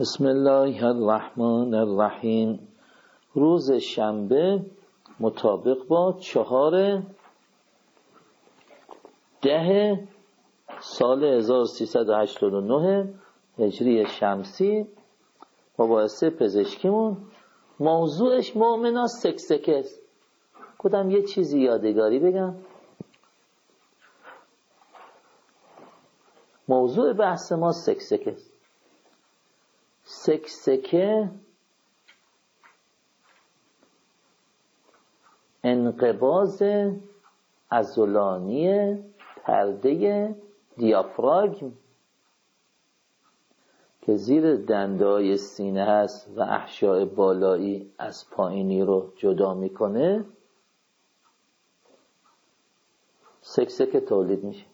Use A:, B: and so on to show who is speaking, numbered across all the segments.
A: بسم الله الرحمن الرحیم. روز شنبه مطابق با 4/10/1389 هجری شمسی. مباحثه پزشکیمون موضوعش مؤمنا سکسکه است. کدام یه چیزی یادگاری بگم. موضوع بحث ما سکسکه است. سکسکه انقباض عضلانی پرده دیافراگم که زیر دنده‌های سینه هست و احشاء بالایی از پایینی رو جدا میکنه، سکسکه تولید میشه.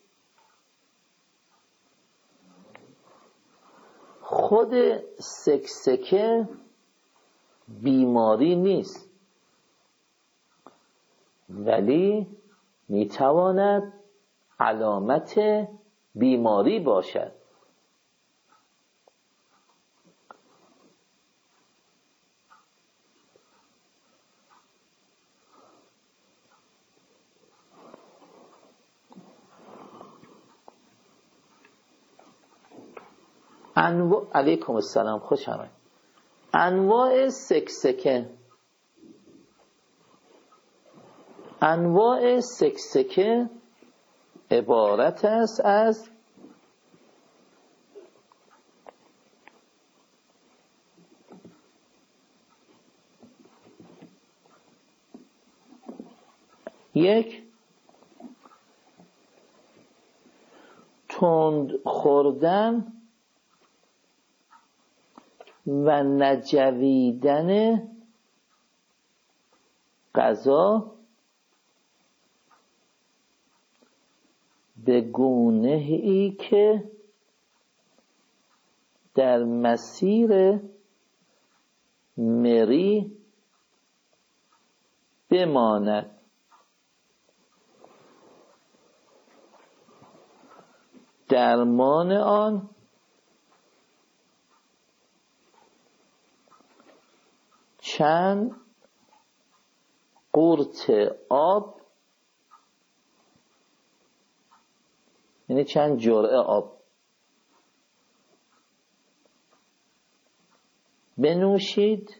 A: خود سکسکه بیماری نیست، ولی میتواند علامت بیماری باشد. علیکم السلام، خوش آمد. انواع سکسکه عبارت است از یک، تند خوردن و نجویدن غذا به گونه‌ای که در مسیر مری بماند. درمان آن چند قورت آب، یعنی چند جرعه آب بنوشید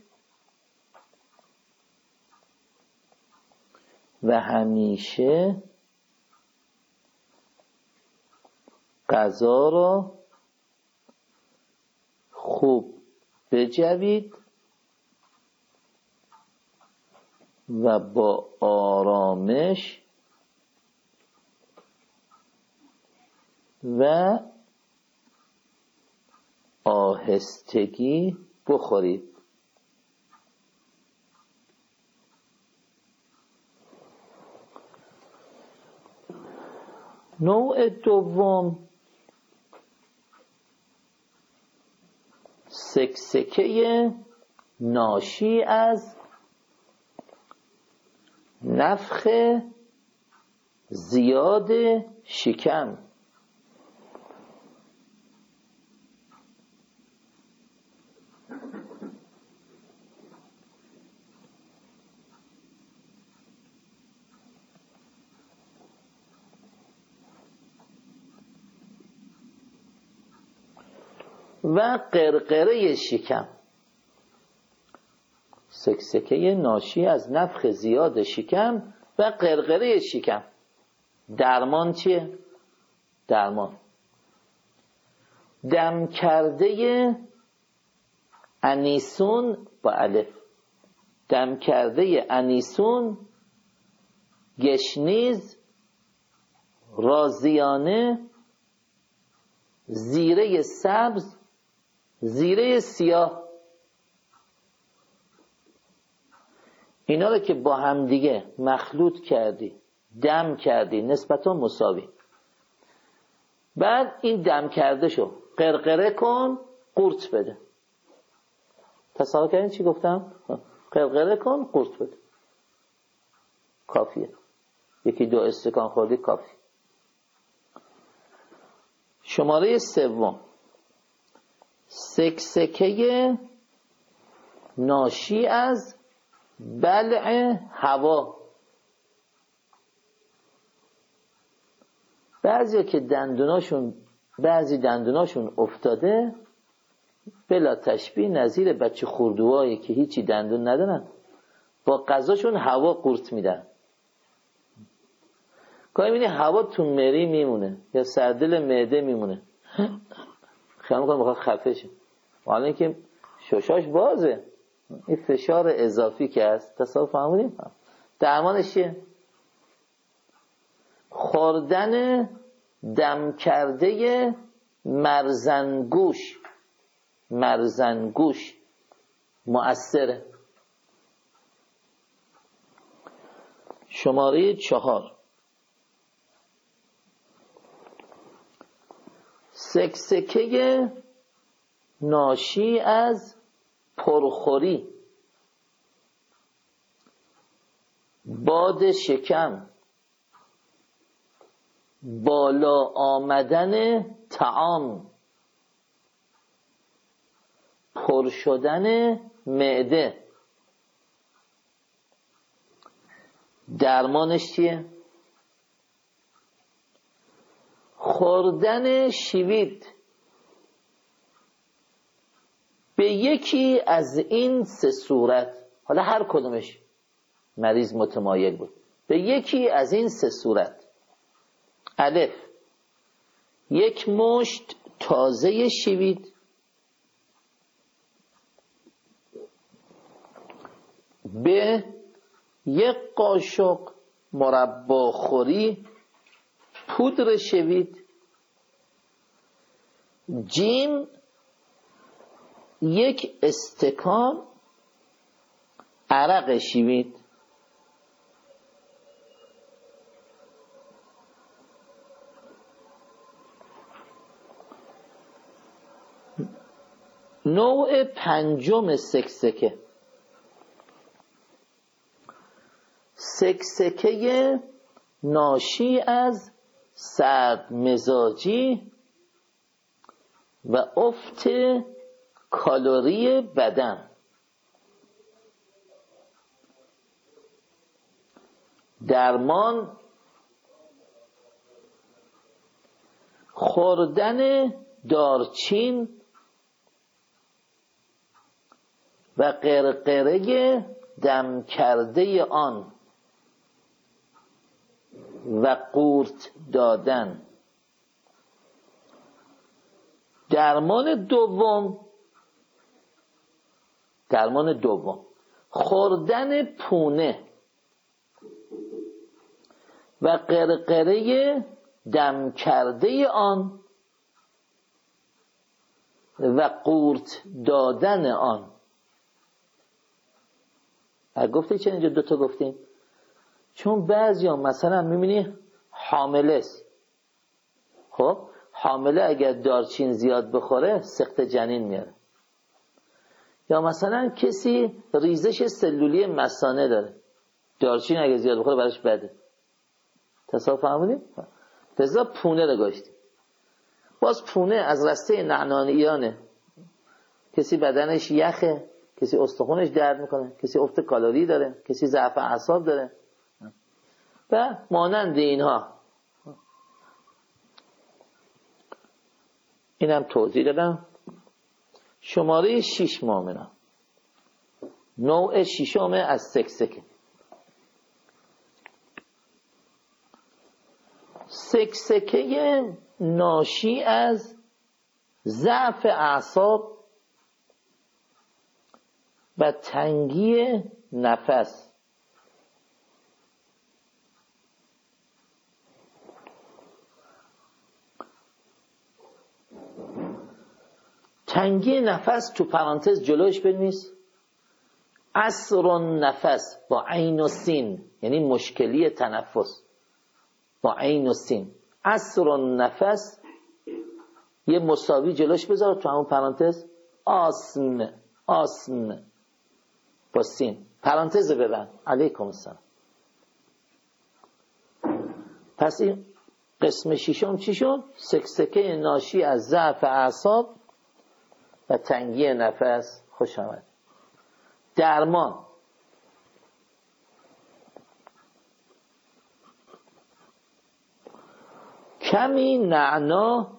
A: و همیشه غذا را خوب بجوید و با آرامش و آهستگی بخورید. نوع دوم سکسکه ناشی از نفخ زیاد شکم. و قرقره شکم. سکسکه ناشی از نفخ زیاد شکم و قرقره شکم. درمان چیه؟ درمان دم کرده انیسون با الف. دم کرده انیسون، گشنیز، رازیانه، زیره سبز، زیره سیاه، اینا رو که با هم دیگه مخلوط کردی، دم کردی نسبتا مساوی، بعد این دم کرده شو قرقره کن، قورت بده. تصور کردین چی گفتم؟ قرقره کن، قورت بده، کافیه. 1-2 استکان خوردی کافی. شماره سوم سکسکه ناشی از بلع هوا. بعضی دندوناشون افتاده، بلا تشبیه نظیر بچه خردوهایی که هیچی دندون ندارن، با غذاشون هوا قورت میدن. گاهی می‌بینی هوا تو مری میمونه یا سردل معده میمونه، خیال می‌کنه میخواد خفه شه، حالا اینکه ششاش بازه. این فشار اضافی که هست. تصادف فهمیدیم؟ درمانش چیه؟ خوردن دم کرده مرزنگوش مؤثره. شماره 4 سکسکه ناشی از پرخوری، باد شکم، بالا آمدن طعام، پر شدن معده. درمانش چیه؟ خوردن شوید به یکی از این 3 صورت. حالا هر کدومش مریض متمایل بود. به یکی از این 3 صورت. الف، 1 مشت تازه شوید. ب، 1 قاشق مرباخوری پودر شوید. جیم، 1 استکان عرق شوید. نوع 5 سکسکه، سکسکه ناشی از سرد مزاجی و افت کالری بدن. درمان خوردن دارچین و قرقره دم کرده آن و قورت دادن. درمان دوم خوردن پونه و قرقره دم کرده آن و قورت دادن آن. گفته چه اینجا 2 تا گفتیم؟ چون بعضیا مثلا میبینی حامله است، خب حامله اگر دارچین زیاد بخوره سقط جنین میاره، یا مثلا کسی ریزش سلولی مثانه داره، دارچین اگر زیاد بخوره براش بده. تصادف فهمیدیم؟ لذا پونه رو گاشتیم. باز پونه از رسته نعنانیانه. کسی بدنش یخه، کسی استخونش درد میکنه، کسی افت کالری داره، کسی ضعف اعصاب داره و مانند اینها. اینم توضیح دادم. شماره 6 مؤمنان، نوع 6 از سکسکه. سکسکه ناشی از ضعف اعصاب و تنگی نفس. تنگی نفس تو پرانتز جلوش بنویس عسر نفس با عین و سین، یعنی مشکلی تنفس با عین و سین. عسر نفس یه مساوی جلوش بذار تو همون پرانتز. آسم با سین، پرانتز ببند. علیکم السلام. پس این قسم 6 چی شد؟ سکسکه ناشی از ضعف اعصاب و تنگی نفس. خوش آمد. درمان: کمی نعنا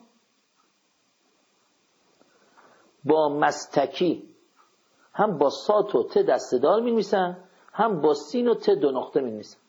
A: با مستکی، هم با سات و ت دسته‌دار می‌نویسن، هم با سین و ت دو نقطه می‌نویسن.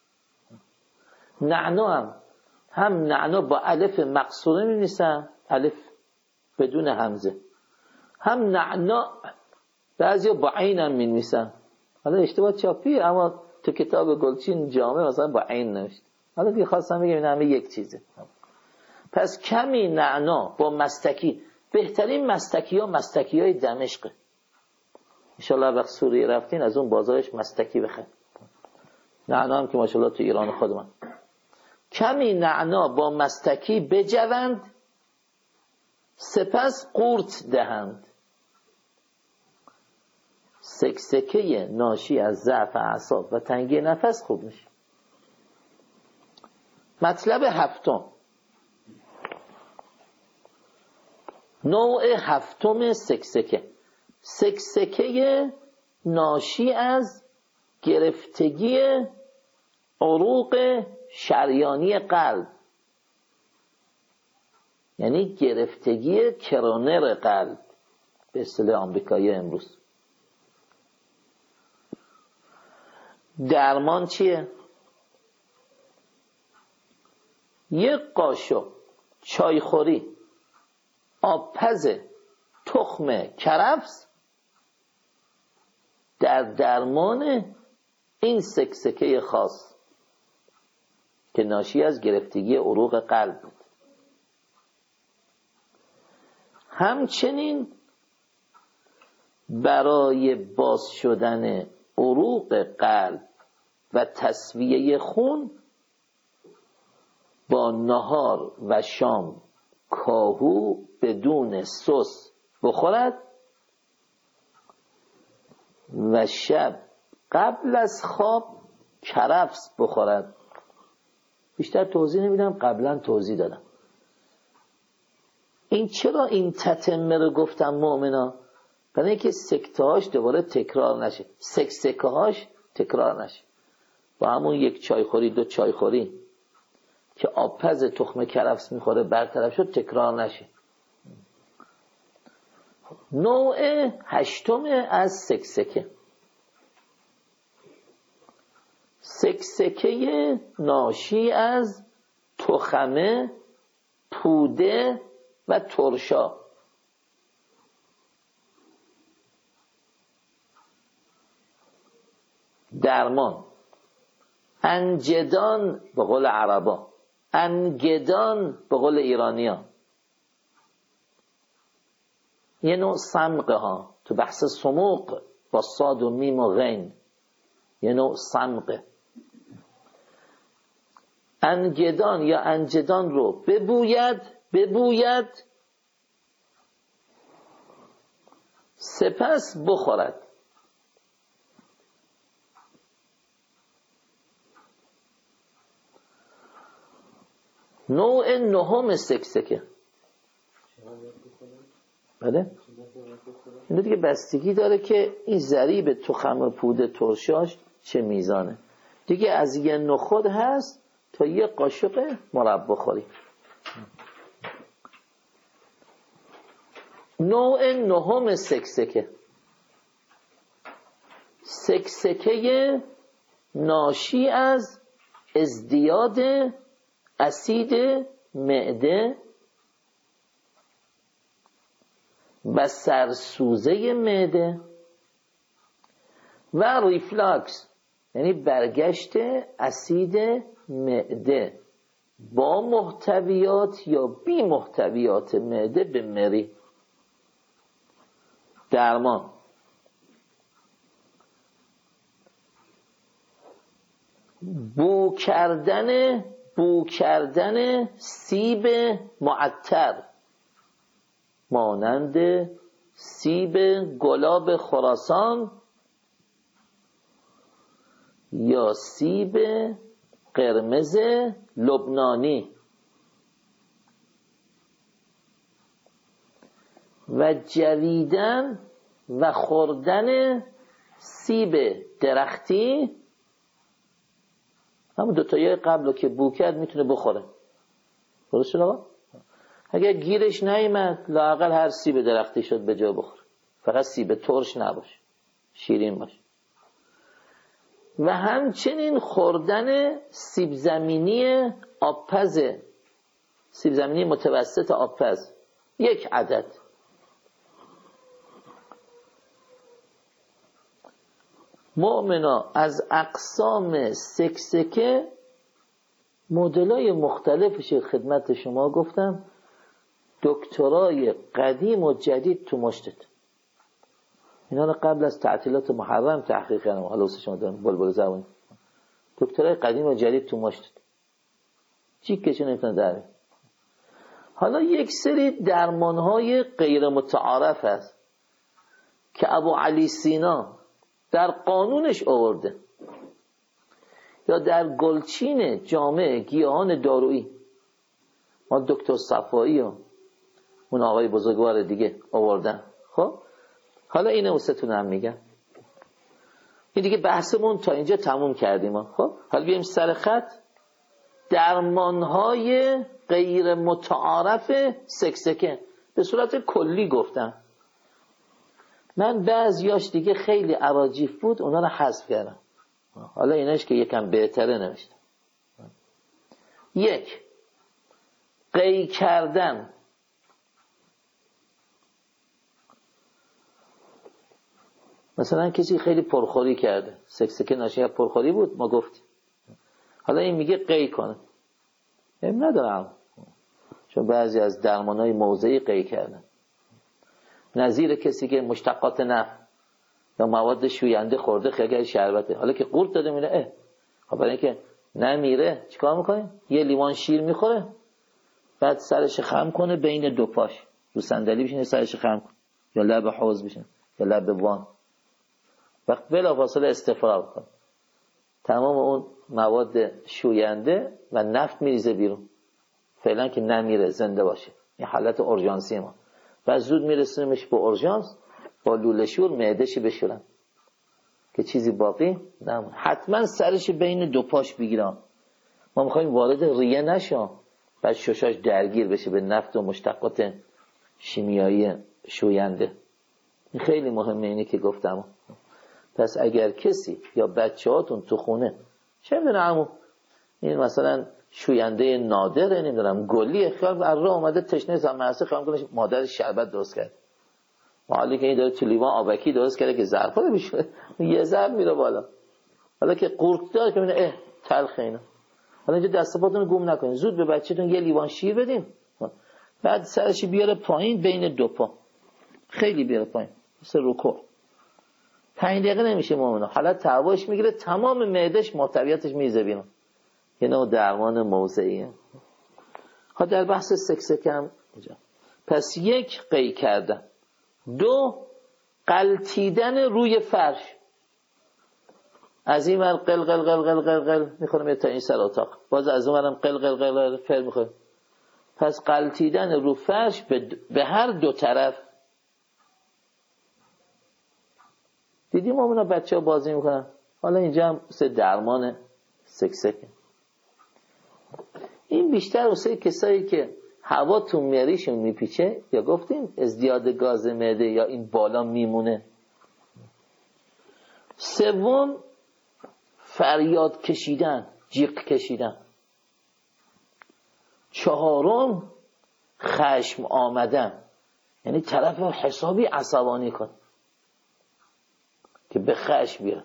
A: نعنا هم نعنا با الف مقصوره می‌نویسن، الف بدون همزه، هم نعنا بعضیا با عین هم می‌نویسن. حالا اشتباه چاپی، اما تو کتاب گلچین جامع مثلا با عین نوشت. حالا دیگه خواستم بگم این همه یک چیزه. پس کمی نعنا با مستکی. بهترین مستکی ها مستکی های دمشقه. انشالله وقت سوریه رفتین از اون بازارش مستکی بخیر. نعنا هم که ماشاءالله تو ایران خودمان. کمی نعنا با مستکی بجوند، سپس قورت دهند. سکسکه ناشی از ضعف اعصاب و تنگی نفس خوب میشه. مطلب هفتم، نوع هفتم سکسکه. سکسکه ناشی از گرفتگی عروق شریانی قلب، یعنی گرفتگی کرونر قلب به اصطلاح آمریکایی امروز. درمان چیه؟ یک قاشق چایخوری آبپز تخم کرفس در درمان این سکسکه خاص که ناشی از گرفتگی عروق قلب بود. همچنین برای باز شدن عروق قلب و تصفیه خون با نهار و شام کاهو بدون سس بخورد و شب قبل از خواب کرفس بخورد. بیشتر توضیح نمیدم، قبلا توضیح دادم. این چرا این تتمه رو گفتم مؤمنا؟ برای اینکه سکته هاش دوباره تکرار نشه، سکسکه هاش تکرار نشه. با همون یک چایخوری دو چایخوری که آبپز تخم کرفس میخوره برطرف شد، تکرار نشه. نوع هشتم از سکسکه، سکسکه ناشی از تخمه، پوده و ترشا. درمان: انجدان به قول عربا، انگدان به قول ایرانیان. یه نوع صمغه ها تو بحث صموق با صاد و میم و غین، یه نوع صمغه. انگدان یا انجدان رو ببوید سپس بخورد. نوع نهم سکسکه. بله؟ این دیگه بستگی داره که این ضریب تخم پود ترشاش چه میزانه. دیگه از یه نخود هست تا یه قاشق مربا خوری. نوع نهم سکسکه، سکسکه ناشی از ازدیاد اسید معده و سرسوزه معده و ریفلاکس، یعنی برگشت اسید معده با محتویات یا بی محتویات معده به مری. درمان: بو کردن سیب معطر مانند سیب گلاب خراسان یا سیب قرمز لبنانی. و جویدن و خوردن سیب درختی، همون دوتایی قبل که بو کرد میتونه بخوره. درست شد آقا؟ اگر گیرش نیامد لااقل هر سیب درختی شد به جا بخوره، فقط سیب ترش نباشه، شیرین باشه. و همچنین خوردن سیب زمینی آبپز، سیب زمینی متوسط آبپز 1 عدد. مؤمنا از اقسام سکسکه مدلای مختلفش خدمت شما گفتم، دکترای قدیم و جدید تو مشتت. اینا رو قبل از تعطیلات محرم تحقیق کردم، حالا واسه شما دارم بلبل زبانی. دکترای قدیم و جدید تو مشتت، چی کشون نمیتونه در. حالا یک سری درمانهای غیر متعارف هست که ابو علی سینا در قانونش آورده، یا در گلچین جامع گیاهان دارویی ما دکتر صفایی و اون آقای بزرگوار دیگه آوردن. خب حالا اینه وستون هم میگم، این دیگه بحثمون تا اینجا تموم کردیم. خب حالا بیایم سر خط درمانهای غیر متعارف سکسکه به صورت کلی گفتم. من بعضیاش دیگه خیلی عراجیف بود، اونا رو حذف کردم. حالا ایناش که یکم بهتره نوشتم. 1. قی کردن. مثلا کسی خیلی پرخوری کرده، سکسکه ناشی از پرخوری بود، ما گفتیم. حالا این میگه قی کنه، ندارم، چون بعضی از درمانهای موضعی قی کردن. نظیر کسی که مشتقات نفت یا مواد شوینده خورده، خیلی شربته، حالا که قورت داده میره، خب برای اینکه نمیره چیکار میکنه؟ یه لیوان شیر میخوره، بعد سرش خم کنه بین دو پاش، رو صندلی بشینه سرش خم کنه، یا لب حوض بشینه یا لب وان، وقت بلافاصله استفراغ کنه، تمام اون مواد شوینده و نفت میریزه بیرون، فعلا که نمیره، زنده باشه. این حالت اورژانسی ما. و زود میرسونیمش به اورژانس، با لوله شور معده‌شو بشورن که چیزی باقی نمونه. حتما سرش بین دو پاش بگیرم. ما میخوایم وارد ریه نشم، بعد ششاش درگیر بشه به نفت و مشتقات شیمیایی شوینده. این خیلی مهمه، اینی که گفتم. پس اگر کسی یا بچه‌هاتون تو خونه چه می‌دونم این مثلا شوینده نادره، نمیدونم گلی، خیال بر راه اومده تشنه زمرسه، خیال کنه مادرش شربت درست کرد، حالی که این داره تو لیوان آبکی درست کرده که ظرفا رو میشه یه ظرف میره بالا، حالا که قورت داره که میبینه تلخه اینا. حالا اینجا دست پاتون رو گم نکنین، زود به بچه‌تون یه لیوان شیر بدین، بعد سرش بیاره پایین بین دو پا، خیلی بیاره پایین مثل رکوع. 5 دقیقه نمیشه مومنه، حالت تعویش میگیره، تمام معدهش محتویاتش میزه بیرون. یه نوع درمان موضعیه. ها در بحث سکسکم اینجا. پس 1 قی کردن، 2 قلتیدن روی فرش. از این ور قل قل قل قل قل قل میخورم تا این سر اتاق، باز از اون ورم قل قل قل قل فر میخورم. پس قلتیدن رو فرش به هر دو طرف. دیدیم اونا بچه ها بازی میکنن. حالا اینجا هم سه درمان سکسکه. این بیشتر واسه کسایی که هوا تو میریشون میپیچه، یا گفتیم ازدیاد گاز معده یا این بالا میمونه. 3 فریاد کشیدن، جیغ کشیدن. 4 خشم آمدن، یعنی طرف حسابی عصبانی کن که به خشم بیاد.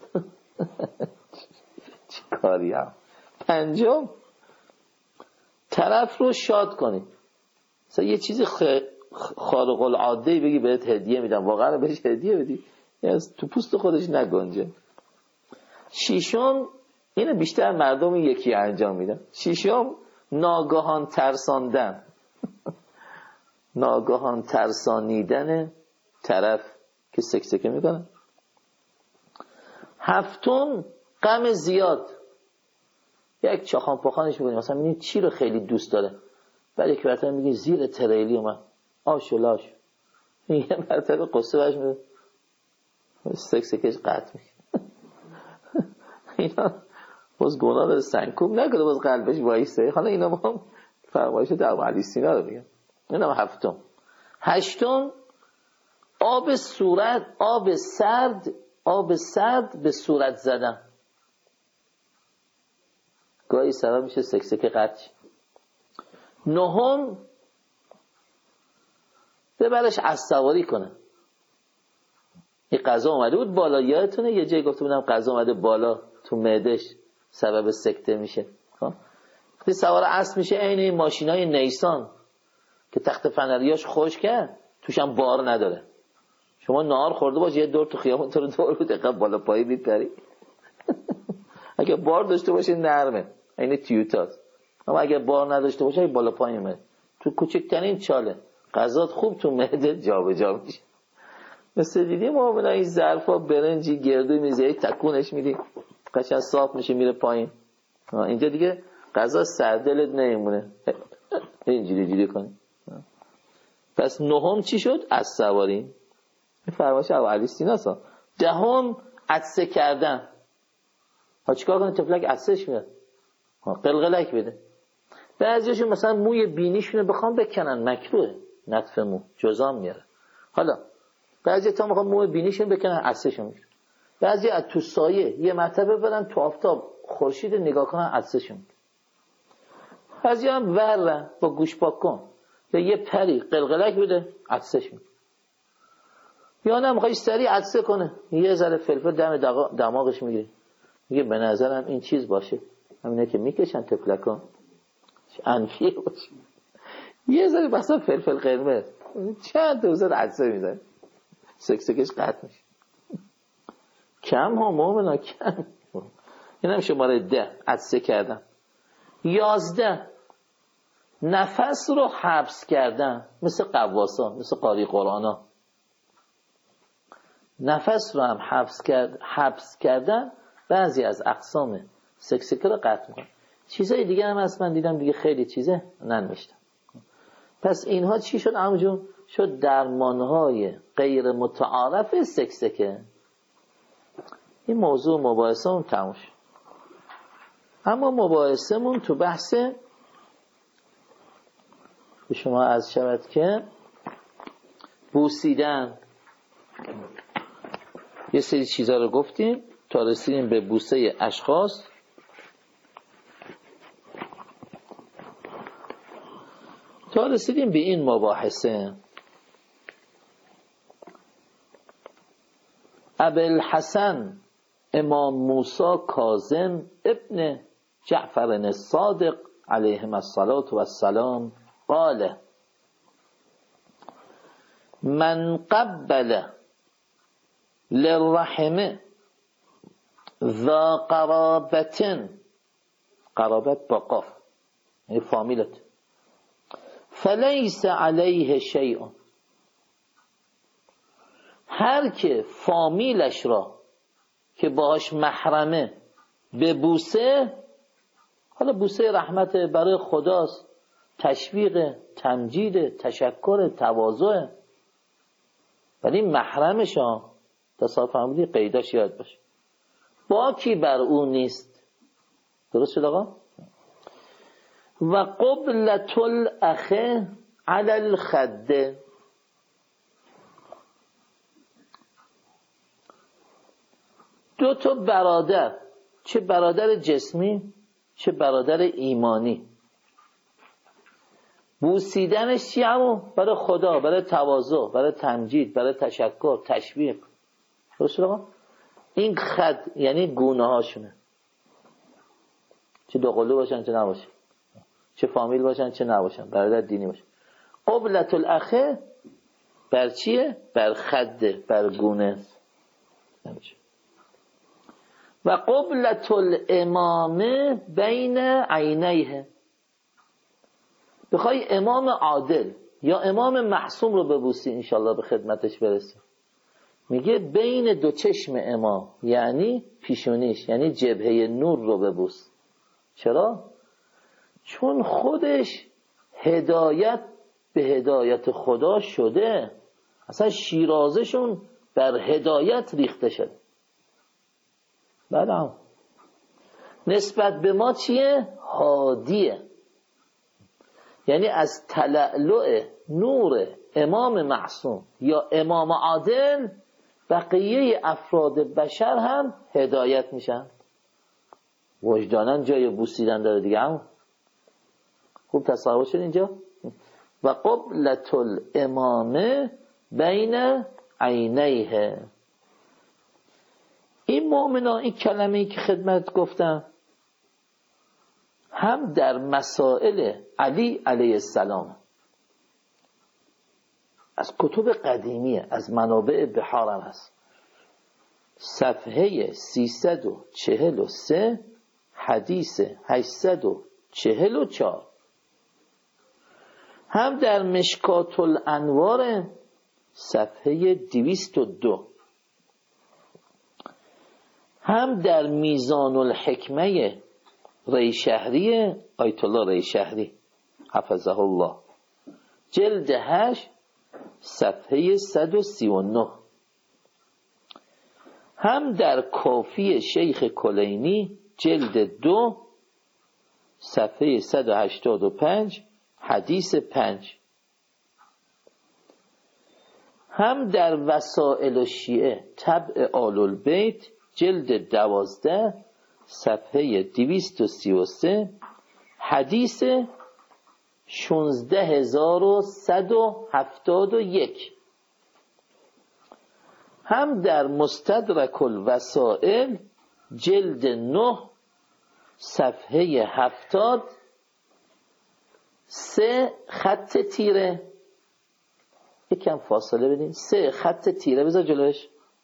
A: چه کاری هم. 5 طرف رو شاد کنی، مثلا یه چیزی خارق العاده بگی بهت هدیه میدم، واقعا بهش هدیه بدی تو پوست خودش نگنجه. 6 اینو بیشتر مردم یکی انجام میدن. 6 ناگهان ترساندن. ناگهان ترسانیدن طرف که سکسکه میکنن. 7 غم زیاد، یک چاخان پاخانش میکنی، مثلا میبینی چی رو خیلی دوست داره، بعد یک مرتبه میگی زیر تریلی اومد آش و لاش، یه مرتبه قصه برش میده سکسکش قطع میکنه. اینا باز گناه داره، سنگکوب نکنه، باز قلبش وایسته. حالا اینا با هم فرمایش در علی سینا رو بگم. اینا هفتم. هشتم آب سرد به صورت زدن، گاهی سبب میشه سکسکه قطع. نهم ببرش عصبانی کنه. این قضا اومده بود بالا، یادتونه یه جایی گفته بودم قضا اومده بالا تو معدش سبب سکته میشه. وقتی سوار اسب میشه عین این ماشینای نیسان که تخت فنریاش خشکه توش هم بار نداره. شما نهار خورده باش یه دور تو خیابون تو رو دور بود دقیقا بالا پایی میپری. اگه بار داشته باشه نرمه، این تیوتاست. اما اگه بار نداشته باشه بالا پایی میمونه. تو کوچکترین چاله غذات خوب تو معده جابجا میشه. مثل دیدیم ما این ظرفا برنجی گردو میزه تکونش میدی قشنگ صاف میشه میره پایین. اینجا دیگه غذا سردلت نمیمونه، اینجوری کنی. پس نهم چی شد؟ از سواری. فرمایش ابو علی سیناسا. دهم عطسه کردن. ها چیکار کنه؟ تفلک عطسش میاد، قلقلک بده. بعضیاشون مثلا موی بینیشونه بخوام بکنن مکروه، نطف مو جزام میاره. حالا بعضی تا میخوام موی بینیشون بکنن عطسشون میاد. بعضی از تو سایه یه مرتبه برن تو آفتاب خورشید نگاه کنن عطسشون میاد. بعضی هم ورن با گوش پاک کن به یه پری قلقلک بده عطسش میاد. یا نه میخوای سریع عطسه کنه یه ذره فلفل دم دماغش میگیره، میگه به نظرم این چیز باشه، همینه که میکشن تفلکان انفیه باشه، یه ذره بسا فلفل قرمز چند دوزه عطسه میزن، سکسکش قطع میشه. کم ها مومنا کم. این هم شماره 10 عطسه کردن. 11 نفس رو حبس کردن، مثل قواسا، مثل قاری قرآنا. نفس رو هم حبس کردن بعضی از اقسام سکسکه رو قطع میکنه. چیزای دیگه هم هست من دیدم دیگه خیلی چیزه ننوشتم. پس اینها چی شد عموجون؟ شد درمانهای غیر متعارف سکسکه. این موضوع مباحثه مون تموم شد. اما مباحثه مون تو بحث به شما از شود که بوسیدن. یه سری چیزا رو گفتیم تا رسیدیم به بوسه اشخاص. تا رسیدیم به این مباحثه. ابوالحسن امام موسی کاظم ابن جعفر الصادق علیهم الصلاة والسلام قال من قبل للرحم ذا قرابة، قرابت با قاف یعنی فامیلت، فلیس علیه شیء، هر که فامیلش را که باهاش محرمه به بوسه، حالا بوسه رحمت برای خداست، تشویق، تمجید، تشکر، تواضع، ولی محرمش ها تصاف فهمیدی قیداش یاد باشه، باکی بر او نیست. درست شد آقا؟ و قبلة الاخ علی الخد، دو تا برادر، چه برادر جسمی چه برادر ایمانی، بوسیدنش چی همون؟ برای خدا، برای تواضع، برای تمجید، برای تشکر، تشویق. درست آقا؟ این خد یعنی گونه هاشونه، چه دوقلو باشن چه نباشن، چه فامیل باشن چه نباشن، برادر دینی باشن. قبلة الاخ بر چیه؟ بر خده، بر گونه. و قبلة الامام بین عینیه، بخوای امام عادل یا امام معصوم رو ببوسی انشالله به خدمتش برسی، میگه بین دو چشم امام، یعنی پیشونیش، یعنی جبهه نور رو ببوس. چرا؟ چون خودش هدایت به هدایت خدا شده، اصلا شیرازشون بر هدایت ریخته شد. بله نسبت به ما چیه؟ هادیه. یعنی از تلألؤ نور امام معصوم یا امام عادل بقیه افراد بشر هم هدایت میشن. وجدانن جای بوسیدن داره دیگه. هم خوب تصور شد اینجا. و قبلة الامام بین عینیه. این مؤمنان این کلمه‌ای که خدمت گفتم هم در مسائل علی علیه السلام از کتب قدیمیه، از منابع بحارم هست. صفحه 343 حدیث 844. هم در مشکات الانوار صفحه 202. هم در میزان الحکمه ریشهری آیت الله ریشهری حفظه الله جلد 8 صفحه 139. هم در کافی شیخ کلینی جلد 2 صفحه 185 حدیث 5. هم در وسائل الشیعه تبع آل البیت جلد 12 صفحه 233 حدیث 16171. هم در مستدرک الوسائل جلد 9 صفحه 70 3 خط تیره، یکم فاصله بدین، 3 خط تیره بذار جلوش،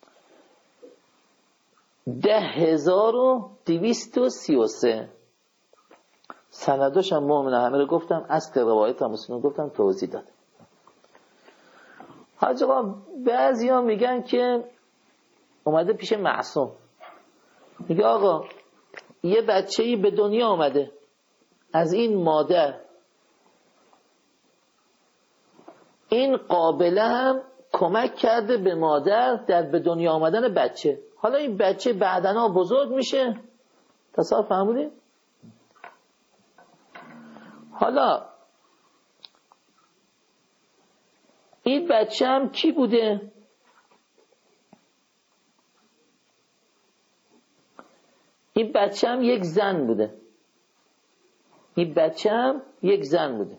A: 10233. سنداش هم مؤمن همه رو گفتم، اصل روایت هم مسلم گفتم، توضیح داد. حاج آقا بعضی ها میگن که اومده پیش معصوم، میگه آقا یه بچه‌ای به دنیا اومده از این مادر، این قابله هم کمک کرده به مادر در به دنیا آمدن بچه. حالا این بچه بعدنا بزرگ میشه، تصور فهمونی؟ حالا این بچه هم کی بوده؟ این بچه هم یک زن بوده. این بچه هم یک زن بوده.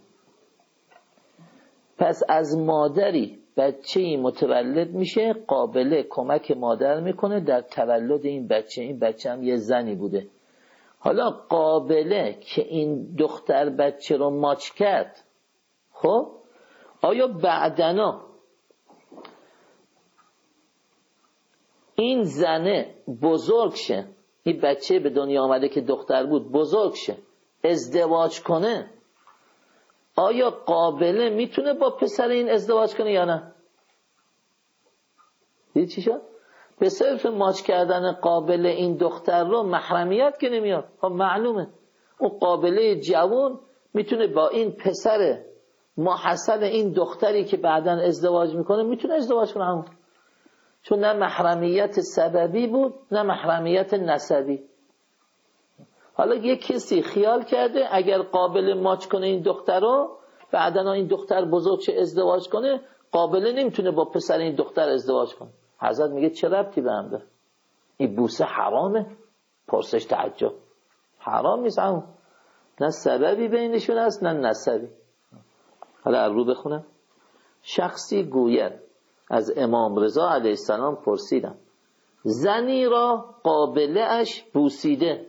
A: پس از مادری بچه‌ای متولد میشه، قابله کمک مادر میکنه در تولد این بچه. این بچه هم یه زنی بوده. حالا قابله که این دختر بچه رو ماچ کرد، خب آیا بعدنا این زنه بزرگ شه، این بچه به دنیا آمده که دختر بود بزرگ شه، ازدواج کنه، آیا قابله میتونه با پسر این ازدواج کنه یا نه؟ دیدی چی شد؟ به صرف ماچ کردن قابله این دختر رو محرمیت که نمیاد. خب معلومه اون قابله جوان میتونه با این پسر محصل این دختری که بعداً ازدواج میکنه میتونه ازدواج کنه همون. چون نه محرمیت سببی بود نه محرمیت نسبی. حالا یک کسی خیال کرده اگر قابله ماچ کنه این دختر رو، بعداً این دختر بزرگ چه ازدواج کنه، قابله نمیتونه با پسر این دختر ازدواج کنه. حضرت میگه چه ربطی به هم داره؟ این بوسه حرامه؟ پرسش تعجب. حرام نیست همون، نه سببی بینشون است نه نسبی. حالا رو بخونم. شخصی گوید از امام رضا علیه السلام پرسیدم زنی را قابله اش بوسیده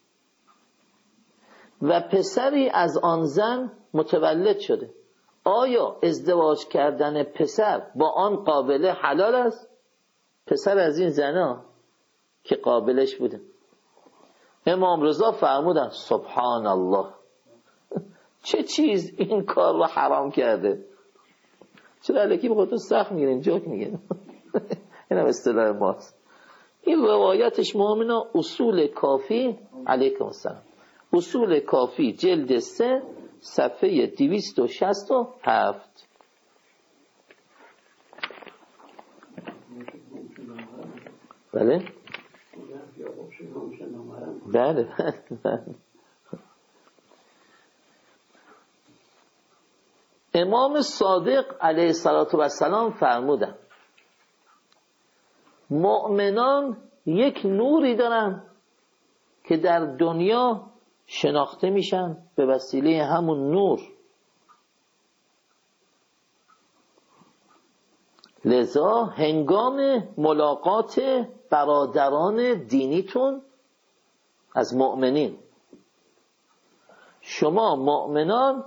A: و پسری از آن زن متولد شده، آیا ازدواج کردن پسر با آن قابله حلال است؟ پسر از این زنا که قابلش بوده. امام رضا فرمودن سبحان الله، چه چیز این کار رو حرام کرده؟ چرا الکی به خودتون سخت میگیرین، جوک میگین؟ این هم اصطلاح ماست. این روایتش مؤمنا اصول کافی علیکم السلام، اصول کافی جلد 3 صفحه 267. بله بله امام صادق علیه السلام فرمودن مؤمنان یک نوری دارن که در دنیا شناخته میشن به وسیله همون نور. لذا هنگام ملاقات برادران دینیتون از مؤمنین، شما مؤمنان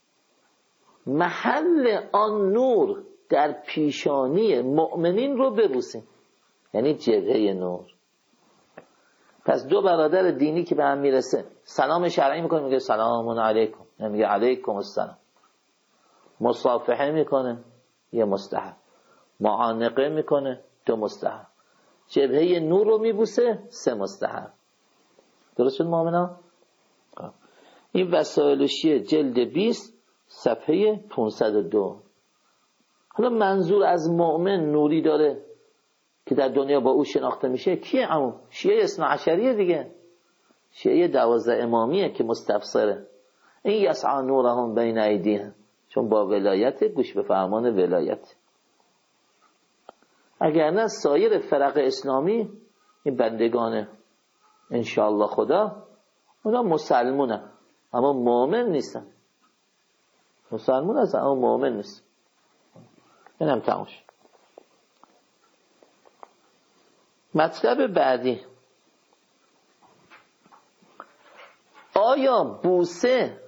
A: محل آن نور در پیشانی مؤمنین رو ببوسین، یعنی جبهه نور. پس دو برادر دینی که به هم میرسه سلام شرعی میکنه، میگه سلام علیکم، نمیگه علیکم السلام. مصافحه میکنه، یه مستحب. معانقه میکنه، 2 مستحب. جبهه نور رو میبوسه، 3 مستحب. درست شد مؤمنان؟ این وسائل شیعه جلد 20 صفحه 502. حالا منظور از مؤمن نوری داره که در دنیا با او شناخته میشه کیه؟ همون شیعه اثنا عشریه دیگه، شیعه 12 امامیه که مستبصره. این یسعی نورهم بین ایدیهم، چون با ولایت گوش به فرمان ولایت. اگر نه سایر فرق اسلامی این بندگانه انشاءالله خدا اونا مسلمونه اما مؤمن نیستن. مسلمون هستن اما مؤمن نیست. اینم تمام شد. مطلب بعدی، آیا بوسه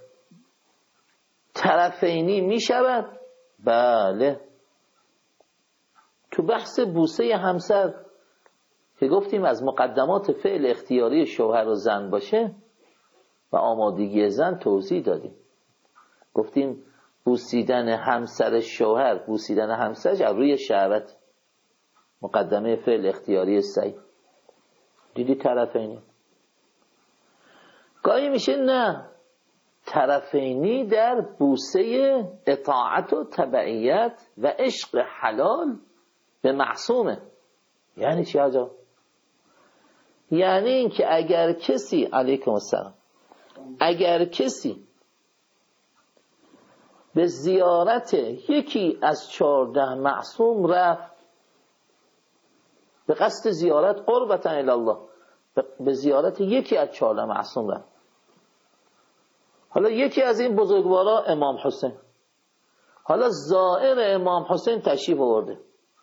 A: طرفینی می شود؟ بله. تو بحث بوسه همسر که گفتیم از مقدمات فعل اختیاری شوهر و زن باشه و آمادگی زن توضیح دادیم. گفتیم بوسیدن همسر شوهر، بوسیدن همسرش از روی شهوت، مقدمه فعل اختیاری صحیح. دیدی طرفینی. گاهی میشه نه، طرفینی در بوسه اطاعت و تبعیت و عشق حلال به معصومه. یعنی چی آجا؟ یعنی این که اگر کسی علیکم السلام، اگر کسی به زیارت یکی از 14 معصوم رفت، به قصد زیارت قربتا الی الله، به زیارت یکی از 14 معصوم رفت. حالا یکی از این بزرگوارا امام حسین، حالا زائر امام حسین تشریف آورده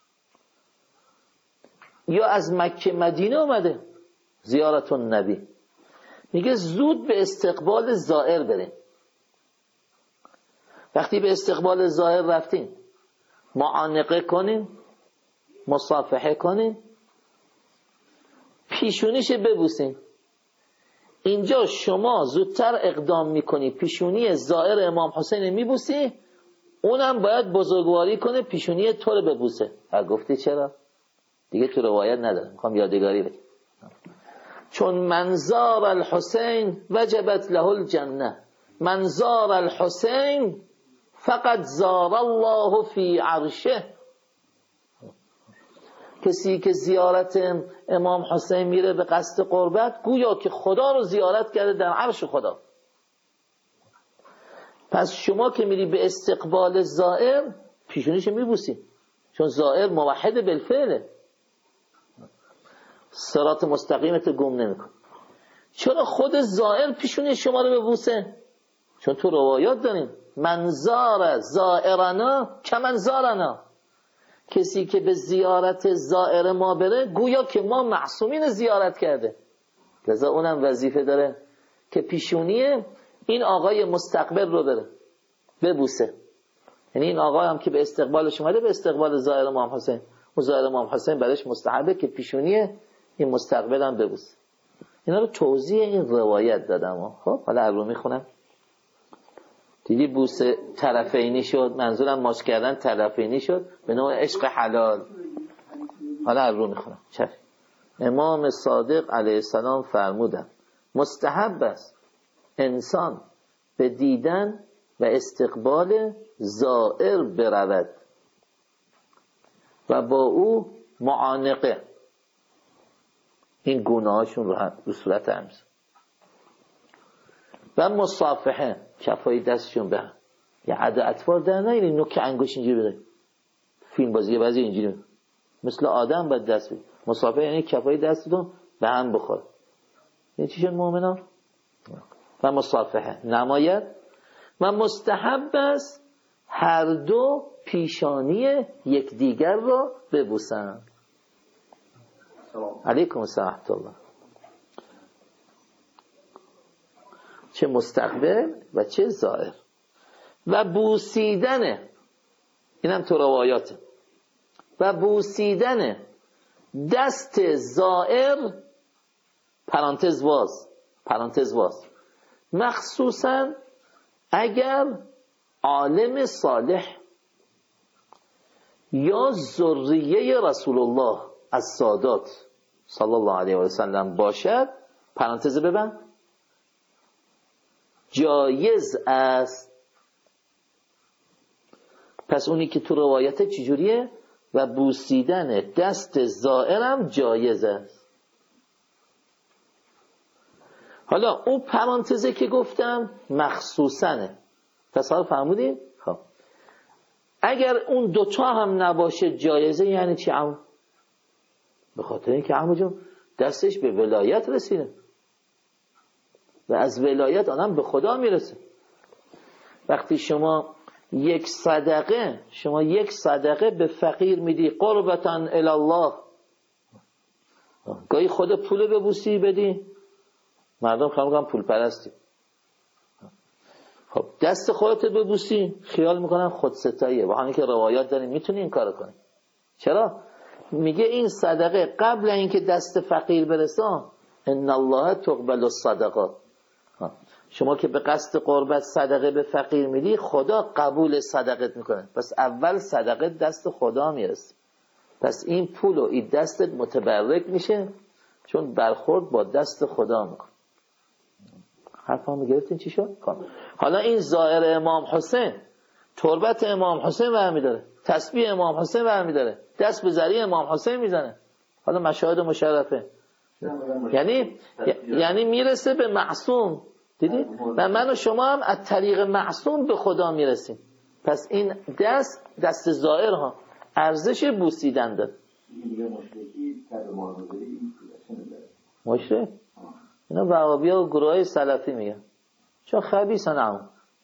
A: یا از مکه مدینه اومده زیارت النبی، میگه زود به استقبال زائر بریم. وقتی به استقبال زائر رفتیم معانقه کنیم، مصافحه کنیم، پیشونیش ببوسیم. اینجا شما زودتر اقدام میکنی، پیشونی زائر امام حسین میبوسی، اونم باید بزرگواری کنه پیشونی تو رو ببوسه. گفتی چرا؟ دیگه تو روایت نداره، میخوام یادگاری بگم. چون منزار الحسین وجبت له الجنه، منزار الحسین فقط زار الله فی عرشه. کسی که زیارت امام حسین میره به قصد قربت، گویا که خدا رو زیارت کرده در عرش خدا. پس شما که میری به استقبال زائر پیشونیش میبوسی، چون زائر موحد بالفعله، صراط مستقیمت گم نمیکن. چرا خود زائر پیشونی شما رو ببوسه؟ چون تو روایات داریم منزار زائرنا کمن زارنا، کسی که به زیارت زائر ما بره گویا که ما معصومین زیارت کرده. لذا اونم وظیفه داره که پیشونی این آقای مستقبل رو بره ببوسه. یعنی این آقای هم که به استقبالش اومده به استقبال زائر امام حسین، و زائر امام حسین برش مستحبه که پیشونی این مستقبل هم ببوسه. اینا رو توضیح این روایت دادم. خب حالا رو میخونم. دیدی بوسه طرفینی شد، منظورم ماچ کردن طرفینی شد به نوع عشق حلال. حالا رو میخونم. چه امام صادق علیه السلام فرمودن مستحب است انسان به دیدن و استقبال زائر برود و با او معانقه این گونه هاشون رو صورت هم میزن. و مصافحه، کفای دستشون به هم، یه عده اطوار در نه، این نوک انگوش اینجوری بده، فیلم بازی بعضی اینجوری مثل آدم باید دست بید. مصافحه یعنی کفای دستتون به هم بخوره. این چی شد مؤمنان؟ و مصافحه نماید و مستحب است هر دو پیشانی یکدیگر را ببوسند. علیکم السلام ورحمة الله. چه مستقبل و چه ظاهر. و بوسیدن، اینم تو روایاته، و بوسیدن دست زائر پرانتز باز مخصوصا اگر عالم صالح یا ذریه رسول الله از سادات صلی الله علیه و سلم باشد، پرانتز ببند، جایز است. پس اونی که تو روایت چجوریه؟ و بوسیدن دست زائرم جایز است. حالا اون پرانتزه که گفتم مخصوصنه، تصور فرمودین؟ خب اگر اون دوتا هم نباشه جایزه، یعنی چی عمو؟ به خاطر اینکه عمو جون دستش به ولایت رسیده و از ولایت آدم به خدا میرسه. وقتی شما یک صدقه به فقیر میدی قربتا الی الله، گاهی خود پول ببوسی بدی، مردم خیال پول پرستی. خب دست خودت ببوسی خیال میکنن خودستاییه، با همین که روایات داریم میتونی این کارو کنی. چرا؟ میگه این صدقه قبل اینکه دست فقیر برسه، ان الله تقبل الصدقات، شما که به قصد قربت صدقه به فقیر میدی خدا قبول صدقت میکنه، پس اول صدقه دست خدا میرسه، پس این پول و این دستت متبرک میشه چون برخورد با دست خدا میکنه. حرفامو گرفتین چی شد؟ حالا این زائر امام حسین تربت امام حسین برمی داره، تسبیح امام حسین برمی داره، دست به ذریع امام حسین میزنه. حالا مشاهد مشرفه، یعنی میرسه به معصوم. دیدی؟ و من و شما هم از طریق معصوم به خدا میرسیم. پس این دست زائر ها ارزش بوسیدن داره. مشرک اینا وهابی ها و گروه های سلفی میگن چون خبیثن عمو،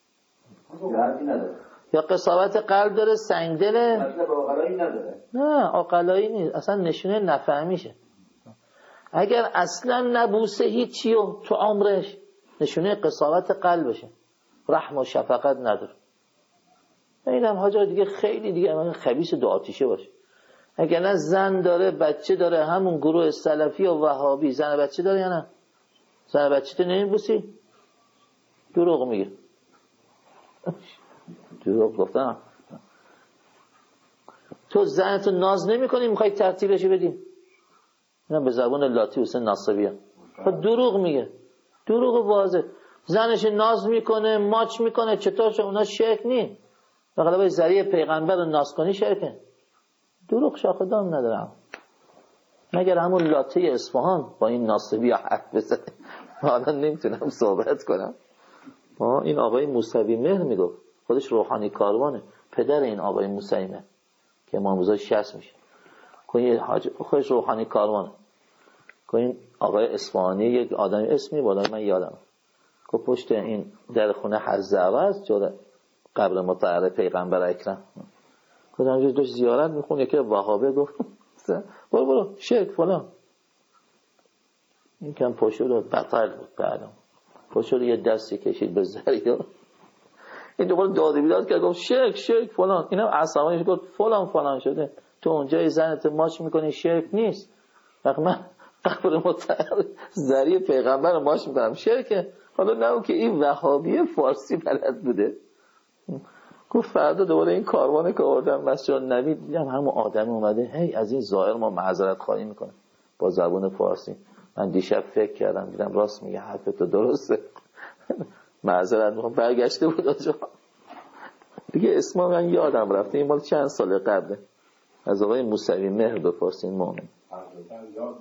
A: یا قساوت قلب داره، سنگدله، نه عاقلایی نیست، اصلا نشونه نفهمیشه. اگر اصلا نبوسه هیچیو تو عمرش، نشونه قساوت قلبشه، رحم و شفقت نداره. اینم حاجا دیگه خیلی دیگه خبیث دو آتیشه باشه. اگر نه زن داره بچه داره، همون گروه سلفی و وهابی زن بچه داره یا نه؟ زن بچه تو نمیبوسی؟ دروغ میگه. دروغ گفتم. تو زنتو ناز نمی کنی میخوای ترتیبش بدی؟ اینا به زبان لاتی حسین ناصبی هم دروغ میگه، دروغ واضح. زنش ناز میکنه، ماچ میکنه، چطور اونا شرک نی؟ بقیده باید ذریع پیغمبر رو ناز کنی شرکه. دروغ شاخ دام ندارم. مگر همون لاته اصفهان با این ناصبی حرف بزنه، حالا نمیتونم صحبت کنم. این آقای موسوی مهر میگفت، خودش روحانی کاروانه، پدر این آقای موسوی مهر که امام رضا 60 میشه، خودش روحانی کاروانه. این آقای اصفهانی یک آدمی اسمی بالا من یادم، که پشت این در خونه حزعه است جلوی قبر مطهر پیغمبر اکرم، که همینجوری داشت زیارت میخون، یکی وهابه گفت برو شرک فلان، این کم پشت رو بطل بود، بعدم پشت رو یه دستی کشید به ذریعه، این دوباره داده بیداد که گفت شرک فلان، اینم عصبانیش گفت فلان شده، تو اونجای زنت ماچ میکنی شرک نیست، وقت من قبر مطهر ذریعه پیغمبر ماچ میکنم شرکه. حالا نه که این وهابی فارسی بلد بوده. گفت فردا دوباره این کاروانه که آوردم مسجد نبی، دیدم همون آدم اومده هی از این ظاهر ما معذرت خواهی میکنه با زبان فارسی. من دیشب فکر کردم دیدم راست میگه، حرفت درسته، معذرت میخوام. برگشته بود آجا دیگه، اسم من یادم رفته، این مال چند سال قبله، از آقای موسوی مهر بپرسین مومن.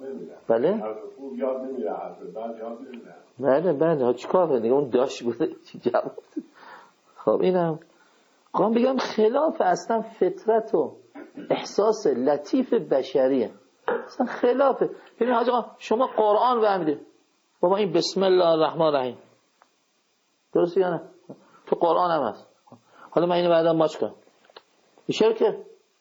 A: بله
B: حرف خوب یاد نمیره، حرف بد یاد نمیره.
A: بله چیکار کنه دیگه، اون داش بوده چی جواب. خب اینم قام بگم خلاف اصلا فطرت و احساس لطیف بشریه، اصلا خلافه. ببین حاج آقا شما قرآن فهمیدید بابا این بسم الله الرحمن الرحیم درسته یا نه؟ تو قرآن هم هست. حالا من اینو بعدا ماچ کنم میشه که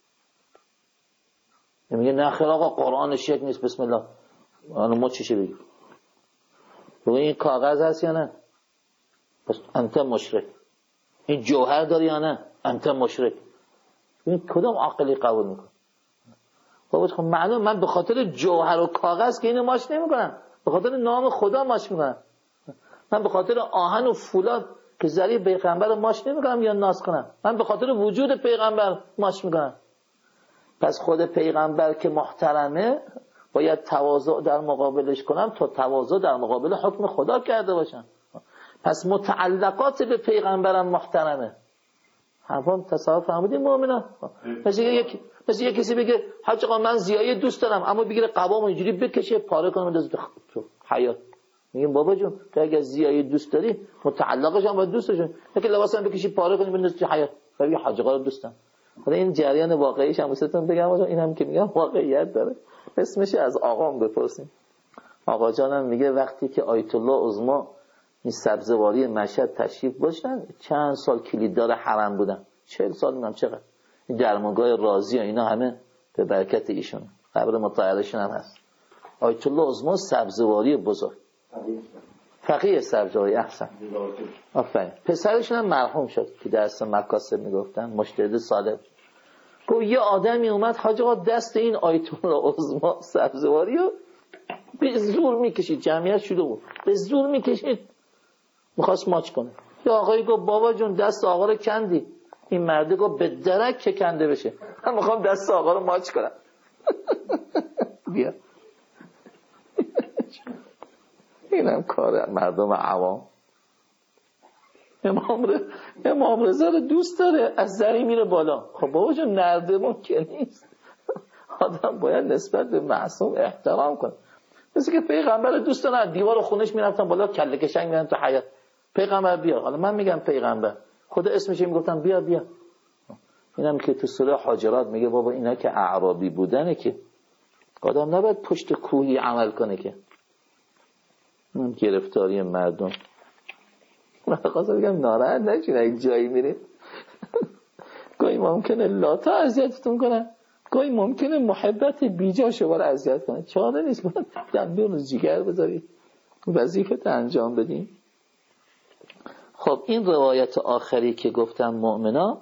A: میگه نه خیر آقا قرآن شرک نیست بسم الله، حالا ما چیشه بگیم بابا این کاغذ هست یا نه؟ پس انت مشرک. این جوهر داری یا نه؟ انت مشرک. این کدام عاقلی قبول میکنه؟ بابا خب معلوم من به خاطر جوهر و کاغذ که اینو ماچ نمیکنم، به خاطر نام خدا ماچ میکنم. من به خاطر آهن و فولاد که ذریع پیغمبر رو ماچ نمیکنم یا ناز کنم، من به خاطر وجود پیغمبر ماچ میکنم. پس خود پیغمبر که محترمه باید تواضع در مقابلش کنم تا تواضع در مقابل حکم خدا کرده باشم. پس متعلقات به پیغمبرم محترمه. حرفم تصور فهمیدین مؤمنا؟ مثل یه کسی بگه حاج آقا من زیایی دوست دارم اما بگیره قبامو اینجوری بکشه پاره کنه بندازه تو حیاط. میگم بابا جون تو اگه زیایی دوست داری متعلقش هم باید دوست داشی، که لباسم بکشی پاره کنی بندازی تو حیاط. بگی حاج آقا رو دوست دارم. حالا این جریان واقعیش هم واسهتون بگم، اینم که میگم واقعیت داره. اسمش از آقام بپرسیم. آقا جانم میگه وقتی که آیت الله عظما این سبزواری مشهد تشریف داشتن چند سال کلیددار حرم بودن، 40 سال میگم چقدر، این درمانگاه رازی و اینا همه به برکت ایشون، قبر مطهرشون هم هست. آیت الله عظما سبزواری بزرگ، فقیه سبزواری احسن آفرین. پسرشون هم مرحوم شد که درس مکاسب میگفتن، مجتهد صالح. گفت یه آدمی اومد حاج آقا دست این آیت الله عظما سبزواری رو به زور میکشید، جمعیت شده بود به زور میکشید میخواست ماچ کنه. یه آقایی گفت بابا جون دست آقا رو کندی. این مرده گفت به درک که کنده بشه، من میخوام دست آقا رو ماچ کنم. بیا اینم کار مردم عوام. امام رضا رو دوست داره از زری میره بالا. خب بابا جون نردمون که نیست، آدم باید نسبت به معصوم احترام کنه. مثل که پیغمبر دوست داره دیوار خونش میرفتن بالا کله کشنگ میرن تو حیاط. پیغمبر بیا، حالا من میگم پیغمبر خدا اسمش میگفتن بیا. اینم که تو سوره حجرات میگه بابا اینا که اعرابی بودنه که آدم نباید پشت کوهی عمل کنه که. من گرفتاری مردم من خواستم بگم ناراحت نشین اگه جایی میرید. گاهی ممکنه لاتا اذیتتون کنن، گاهی ممکنه محبت بیجا شما رو اذیت کنه. چاره نیست باید دندون جیگر بذارید وظیفت انجام بدین. خب این روایت آخری که گفتم مؤمنا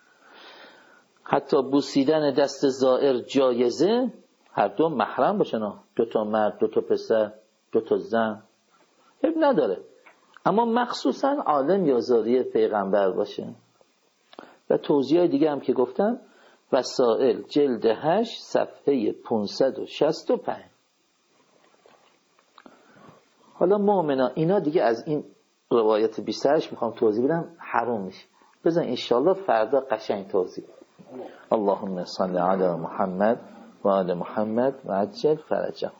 A: حتی بوسیدن دست زائر جایزه، هر دو محرم باشن، 2 تا مرد 2 تا پسر 2 تا زن عیب نداره، اما مخصوصا عالم یا زاری پیغمبر باشه. و توضیح دیگه هم که گفتم وسائل جلد 8 صفحه 565. حالا مؤمنا اینا دیگه از این روایت 28 میخوام توضیح بدم حرام میشه، بزن انشالله فردا قشنگ توضیح. اللهم صل علی محمد و آل محمد و عجل فرجهم.